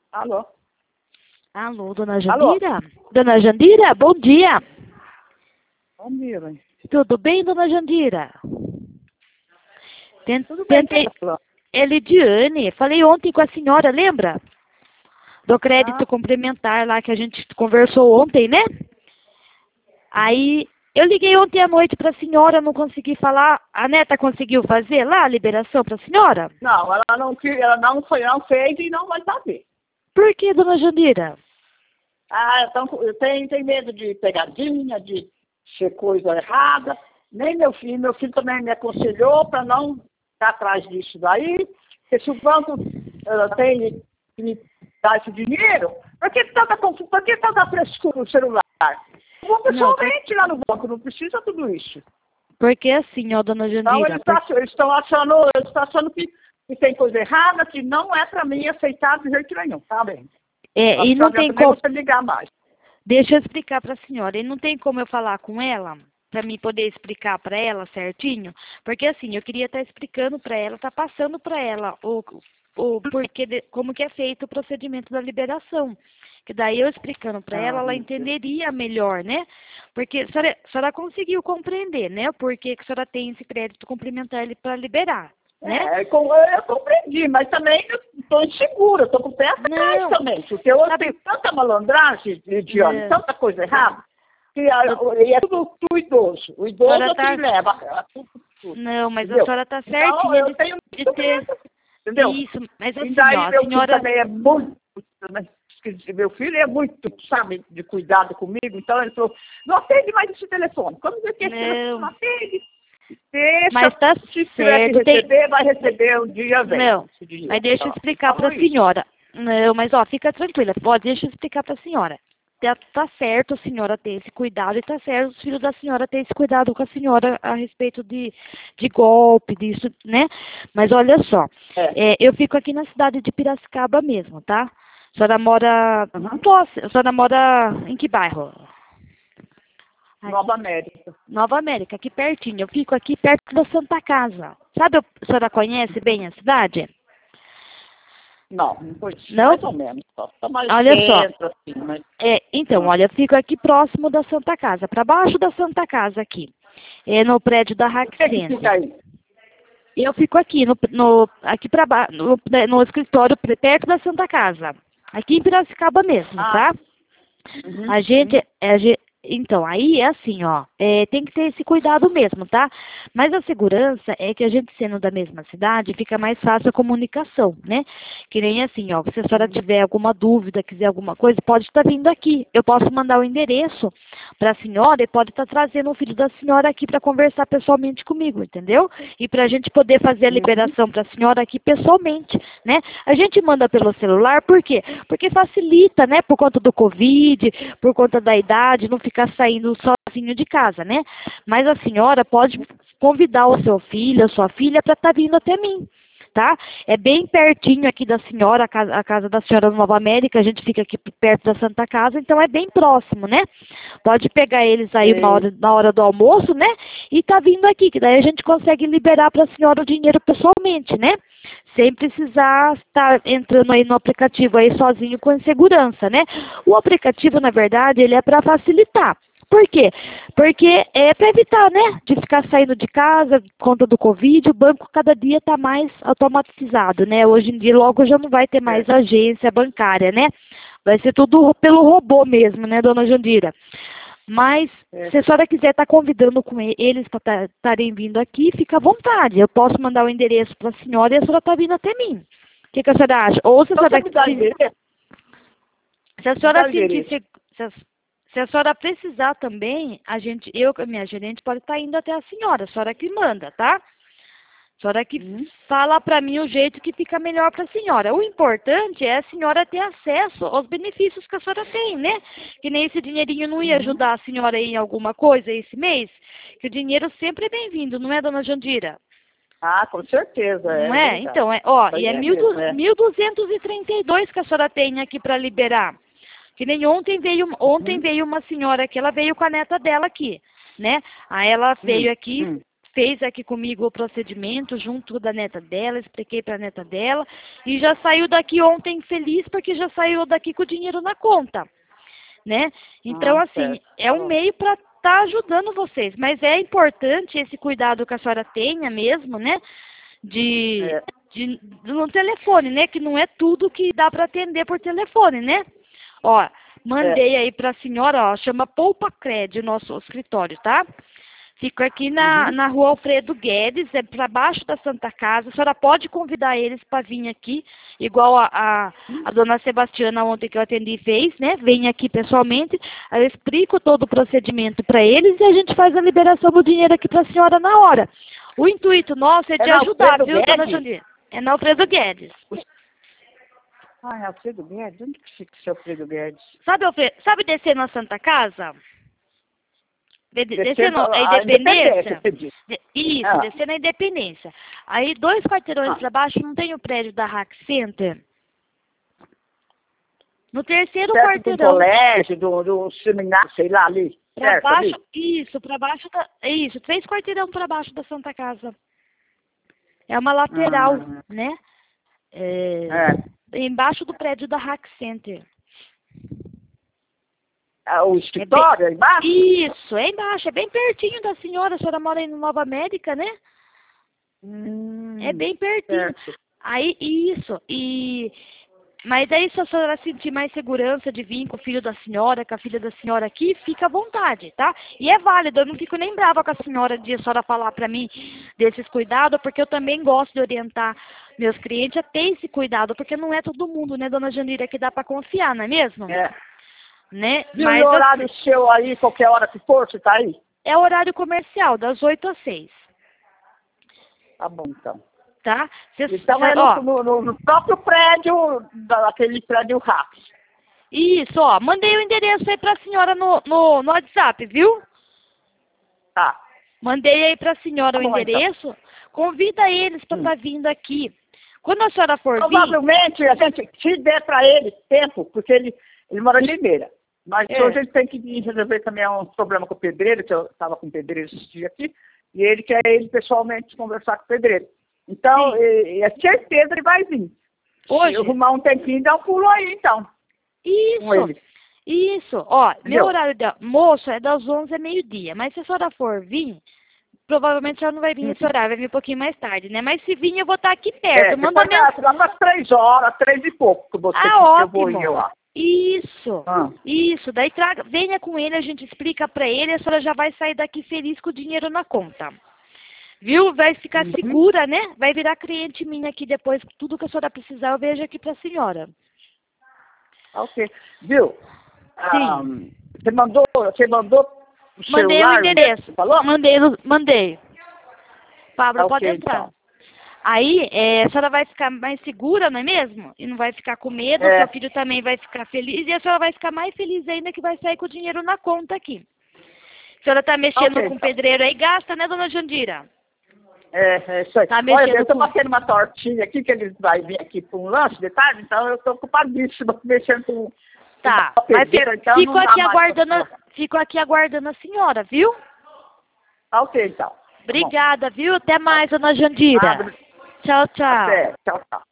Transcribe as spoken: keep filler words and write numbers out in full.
Alô? Alô, dona Jandira? Alô? Dona Jandira, bom dia. Bom dia, mãe. Tudo bem, dona Jandira? Tent, Tudo bem, tentei... tá? Elidiane, falei ontem com a senhora, lembra? Do crédito Ah. complementar lá que a gente conversou ontem, né? Aí, eu liguei ontem à noite para a senhora, não consegui falar. A neta conseguiu fazer lá a liberação para a senhora? Não, ela não, ela não, foi, não fez e não vai saber. Por que, dona Jandira? Ah, então, eu tenho, tenho medo de pegadinha, de ser coisa errada. Nem meu filho, meu filho também me aconselhou para não ficar atrás disso daí. Porque se o banco uh, tem que me dar esse dinheiro, por que tanta, por que tanta frescura no celular? Uma pessoa vende lá no banco, não precisa tudo isso. Porque assim, ó, dona Jandira... Então, eles, porque... eles estão achando, eles estão achando que, que tem coisa errada, que não é para mim aceitar de jeito nenhum, tá bem? É, Acho e não tem como... você ligar mais. Deixa eu explicar para a senhora. E não tem como eu falar com ela, para mim poder explicar para ela certinho? Porque assim, eu queria estar tá explicando para ela, tá passando para ela o, o porquê, de, como que é feito o procedimento da liberação. Que daí eu explicando para ela, ela entenderia melhor, né? Porque a senhora, a senhora conseguiu compreender, né? O porquê que a senhora tem esse crédito complementar para liberar, né? É, eu compreendi, mas também estou insegura, estou com o pé atrás também, porque eu tenho tanta malandragem, idiota, é. tanta coisa errada, que a, e é tudo do idoso. O idoso é tá... que leva a tudo, tudo. Não, mas entendeu? a senhora está certinha então, eu de, tenho de ter... Entendeu? Isso, mas assim, e daí ó, a meu senhora... filho também é muito... Meu filho é muito, sabe, de cuidado comigo, então ele falou, não atende mais esse telefone. Quando eu quer esse telefone, não atende. Deixa, mas tá se tiver certo, que receber, tem... vai receber um dia, velho. Não, mas deixa eu explicar para a senhora. Não, mas ó, fica tranquila, pode, deixa eu explicar para a senhora. Tá, tá certo a senhora ter esse cuidado e tá certo os filhos da senhora ter esse cuidado com a senhora a respeito de, de golpe, disso, né? Mas olha só, é. É, eu fico aqui na cidade de Piracicaba mesmo, tá? A senhora mora... Uhum. Posso, a senhora mora em que bairro? Nova América. Nova América, aqui pertinho. Eu fico aqui perto da Santa Casa. Sabe, a senhora conhece bem a cidade? Não, não conheço. Não? Mais ou menos. Tá mais olha dentro, só. Assim, mas... É, então, hum. olha, eu fico aqui próximo da Santa Casa, para baixo da Santa Casa aqui. É no prédio da Raxense. Que fica aí? Eu fico aqui, no, no, aqui para baixo, no, no escritório perto da Santa Casa. Aqui em Piracicaba mesmo, ah. tá? Uhum, a gente, uhum. a gente, então, aí é assim, ó, é, tem que ter esse cuidado mesmo, tá? Mas a segurança é que a gente sendo da mesma cidade, fica mais fácil a comunicação, né? Que nem assim, ó, se a senhora tiver alguma dúvida, quiser alguma coisa, pode estar vindo aqui. Eu posso mandar o endereço para a senhora e pode estar trazendo o filho da senhora aqui para conversar pessoalmente comigo, entendeu? E para a gente poder fazer a liberação para a senhora aqui pessoalmente, né? A gente manda pelo celular, por quê? Porque facilita, né? Por conta do Covid, por conta da idade, não ficar saindo sozinho de casa, né? Mas a senhora pode convidar o seu filho, a sua filha, para estar vindo até mim, tá? É bem pertinho aqui da senhora, a casa, a casa da senhora Nova América, a gente fica aqui perto da Santa Casa, então é bem próximo, né? Pode pegar eles aí na hora, na hora do almoço, né? E tá vindo aqui, que daí a gente consegue liberar para a senhora o dinheiro pessoalmente, né? Sem precisar estar entrando aí no aplicativo aí sozinho com insegurança, né? O aplicativo, na verdade, ele é para facilitar. Por quê? Porque é para evitar, né? De ficar saindo de casa, por conta do Covid, o banco cada dia está mais automatizado, né? Hoje em dia, logo já não vai ter mais é. agência bancária, né? Vai ser tudo pelo robô mesmo, né, dona Jandira? Mas, é. se a senhora quiser estar tá convidando com eles para estarem vindo aqui, fica à vontade. Eu posso mandar o endereço para a senhora e a senhora está vindo até mim. O que, que a senhora acha? Ou se a senhora... Então, se, se a senhora sentir... Se, se, a, se a senhora precisar também, a gente, eu, a minha gerente, pode estar tá indo até a senhora. A senhora que manda, tá? A senhora que hum. fala para mim o jeito que fica melhor para a senhora. O importante é a senhora ter acesso aos benefícios que a senhora tem, né? Que nem esse dinheirinho não ia ajudar a senhora em alguma coisa esse mês. Que o dinheiro sempre é bem-vindo, não é, dona Jandira? Ah, com certeza. Não é? é? Então, é, ó, Foi e é, é mil duzentos e trinta e dois que a senhora tem aqui para liberar. Que nem ontem veio, ontem hum. veio uma senhora aqui, ela veio com a neta dela aqui, né? Aí ela veio hum. aqui... Hum. fez aqui comigo o procedimento junto da neta dela, expliquei para a neta dela e já saiu daqui ontem feliz porque já saiu daqui com o dinheiro na conta, né? Então, Ah, assim, certo. é um meio para estar ajudando vocês, mas é importante esse cuidado que a senhora tenha mesmo, né? De, É. de no telefone, né? Que não é tudo que dá para atender por telefone, né? Ó, mandei aí para a senhora, ó, chama Poupa Cred, nosso escritório, tá? Fico aqui na, Uhum. na rua Alfredo Guedes, é para baixo da Santa Casa. A senhora pode convidar eles para vir aqui, igual a, a, a dona Sebastiana ontem que eu atendi fez, né? Vem aqui pessoalmente, aí eu explico todo o procedimento para eles e a gente faz a liberação do dinheiro aqui para a senhora na hora. O intuito nosso é de É na ajudar, Alfredo viu, dona Guedes? Jandir? É na Alfredo Guedes. Ah, é Alfredo Guedes? Onde que fica esse Alfredo Guedes? Sabe, Alfredo, sabe descer na Santa Casa? De- Descendo Descendo a a Independência? Independência, você disse. De- Isso, Ah. descendo a Independência. Aí, dois quarteirões Ah. para baixo, não tem o prédio da Hack Center? No terceiro Perto do quarteirão. colégio, do, do seminário, sei lá, ali. Para Perto baixo, ali. isso, para baixo da. Isso, três quarteirão para baixo da Santa Casa. É uma lateral, Ah. né? É, É. embaixo do prédio da Hack Center. Ah, o escritório aí embaixo? Isso, é embaixo, é bem pertinho da senhora. A senhora mora aí no Nova América, né? Hum, É bem pertinho. certo. Aí, isso, e... Mas aí, se a senhora sentir mais segurança de vir com o filho da senhora, com a filha da senhora aqui, fica à vontade, tá? E é válido, eu não fico nem brava com a senhora de a senhora falar pra mim desses cuidados, porque eu também gosto de orientar meus clientes a ter esse cuidado, porque não é todo mundo, né, dona Janira, que dá pra confiar, não é mesmo? É. Né? E Mas, o horário assim, seu aí, qualquer hora que for, você tá aí? é horário comercial, das oito às seis, Tá bom, então. tá? Cês, Então cê, é ó, no, no, no próprio prédio, daquele prédio Raps. isso, ó, mandei o endereço aí pra senhora no, no, no WhatsApp, viu? Tá. Mandei aí pra senhora Tá o bom, endereço, convida eles pra Hum. estar vindo aqui. Quando a senhora for vir, Provavelmente a gente, se der para ele tempo, porque ele, ele mora em Limeira. Mas É. hoje ele tem que vir resolver também um problema com o pedreiro, que eu estava com o pedreiro esses dias aqui, e ele quer ele pessoalmente conversar com o pedreiro. Então, é, é certeza ele vai vir. hoje, Se eu arrumar um tempinho, dá um pulo aí, então, com isso, ele. isso, ó, meu Entendeu? horário de almoço é das onze a meio-dia, mas se a senhora for vir, provavelmente a senhora não vai vir nesse horário, vai vir um pouquinho mais tarde, né? Mas se vir, eu vou estar aqui perto, É, manda depois mensagem. lá umas três horas, três e pouco, que você Ah, que eu vou ir ótimo. lá. Isso, Ah. isso. Daí traga, venha com ele, a gente explica pra ele, a senhora já vai sair daqui feliz com o dinheiro na conta. Viu? Vai ficar Uhum. segura, né? Vai virar cliente minha aqui depois, tudo que a senhora precisar, eu vejo aqui pra senhora. Ok. Viu? Ah, você mandou, você mandou o Mandei o celular, endereço. você falou? Mandei, no- mandei. Pablo, Tá pode ok, entrar. então. Aí, é, a senhora vai ficar mais segura, não é mesmo? E não vai ficar com medo, É. seu filho também vai ficar feliz, e a senhora vai ficar mais feliz ainda que vai sair com o dinheiro na conta aqui. A senhora tá mexendo Ok, com então. pedreiro aí, gasta, né, dona Jandira? É, é isso aí. Tá Olha, mexendo eu tô com- batendo uma tortinha aqui, que eles vão vir aqui para um lanche de tarde, então eu tô ocupadíssima mexendo com Tá, com mas pedreiro, então fico não dá aqui mais pra aguardando, a- falar. fico aqui aguardando a senhora, viu? Tá ok, então. Tá bom. Obrigada, viu? Até mais, dona Jandira. Nada. Tchau, tchau. Até. Tchau, tchau.